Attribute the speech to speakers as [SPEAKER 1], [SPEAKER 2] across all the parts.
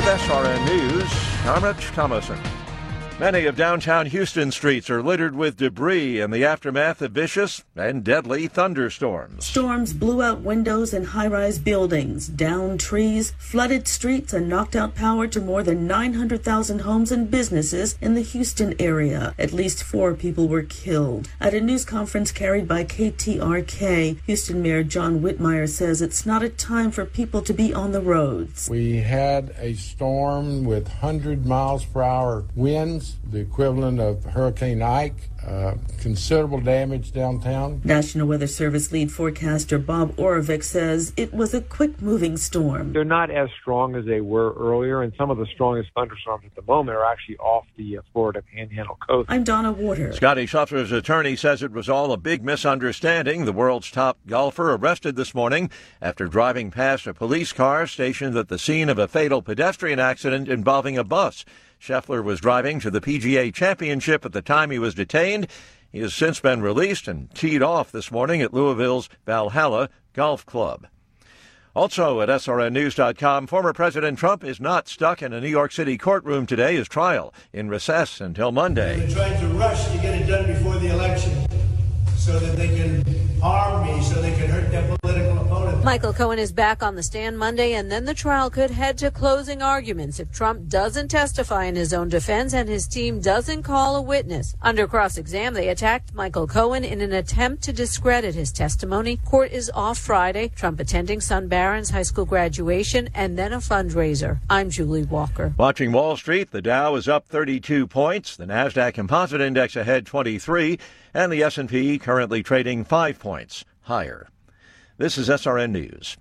[SPEAKER 1] With SRN News, I'm Rich Thomason. Many of downtown Houston streets are littered with debris in the aftermath of vicious and deadly thunderstorms.
[SPEAKER 2] Storms blew out windows in high-rise buildings, downed trees, flooded streets, and knocked out power to more than 900,000 homes and businesses in the Houston area. At least 4 people were killed. At a news conference carried by KTRK, Houston Mayor John Whitmire says it's not a time for people to be on the roads.
[SPEAKER 3] We had a storm with 100 miles per hour winds, the equivalent of Hurricane Ike. Considerable damage downtown.
[SPEAKER 2] National Weather Service lead forecaster Bob Oravec says it was a quick-moving storm.
[SPEAKER 4] They're not as strong as they were earlier, and some of the strongest thunderstorms at the moment are actually off the Florida Panhandle coast.
[SPEAKER 2] I'm Donna Water.
[SPEAKER 1] Scottie Scheffler's attorney says it was all a big misunderstanding. The world's top golfer arrested this morning after driving past a police car stationed at the scene of a fatal pedestrian accident involving a bus. Scheffler was driving to the PGA Championship at the time he was detained. He has since been released and teed off this morning at Louisville's Valhalla Golf Club. Also at SRNnews.com, former President Trump is not stuck in a New York City courtroom today. His trial in recess until Monday.
[SPEAKER 5] They're trying to rush to get it done before the election so that they can harm me, so they can hurt their political opponent.
[SPEAKER 6] Michael Cohen is back on the stand Monday, and then the trial could head to closing arguments if Trump doesn't testify in his own defense and his team doesn't call a witness. Under cross-exam, they attacked Michael Cohen in an attempt to discredit his testimony. Court is off Friday. Trump attending Son Barron's high school graduation and then a fundraiser. I'm Julie Walker.
[SPEAKER 1] Watching Wall Street, the Dow is up 32 points. The Nasdaq Composite Index ahead 23, and the S&P currently trading 5 points higher. This is SRN News.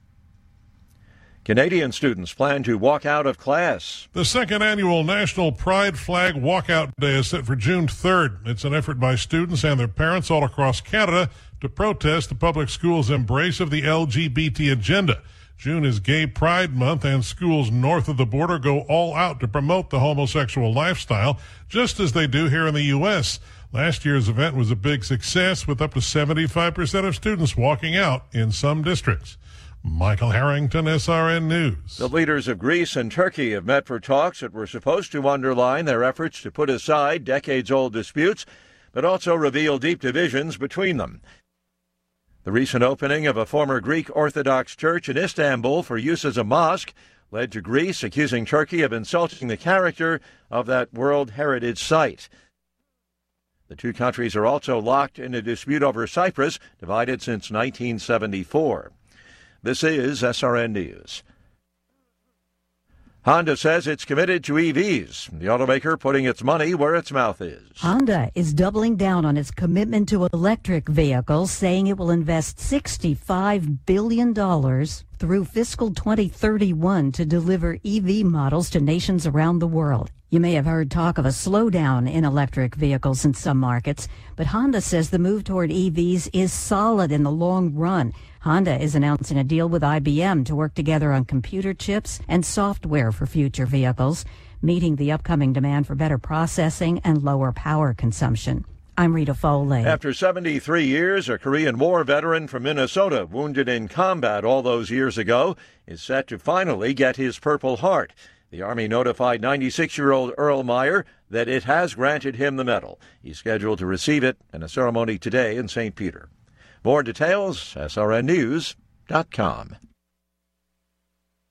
[SPEAKER 1] Canadian students plan to walk out of class.
[SPEAKER 7] The second annual National Pride Flag Walkout Day is set for June 3rd. It's an effort by students and their parents all across Canada to protest the public schools' embrace of the LGBT agenda. June is Gay Pride Month, and schools north of the border go all out to promote the homosexual lifestyle, just as they do here in the U.S. Last year's event was a big success, with up to 75% of students walking out in some districts. Michael Harrington, SRN News.
[SPEAKER 1] The leaders of Greece and Turkey have met for talks that were supposed to underline their efforts to put aside decades-old disputes, but also reveal deep divisions between them. The recent opening of a former Greek Orthodox church in Istanbul for use as a mosque led to Greece accusing Turkey of insulting the character of that World Heritage Site. The two countries are also locked in a dispute over Cyprus, divided since 1974. This is SRN News. Honda says it's committed to EVs, the automaker putting its money where its mouth is.
[SPEAKER 8] Honda is doubling down on its commitment to electric vehicles, saying it will invest $65 billion through fiscal 2031 to deliver EV models to nations around the world. You may have heard talk of a slowdown in electric vehicles in some markets, but Honda says the move toward EVs is solid in the long run. Honda is announcing a deal with IBM to work together on computer chips and software for future vehicles, meeting the upcoming demand for better processing and lower power consumption. I'm Rita Foley.
[SPEAKER 1] After 73 years, a Korean War veteran from Minnesota, wounded in combat all those years ago, is set to finally get his Purple Heart. The Army notified 96-year-old Earl Meyer that it has granted him the medal. He's scheduled to receive it in a ceremony today in St. Peter. More details, srnnews.com.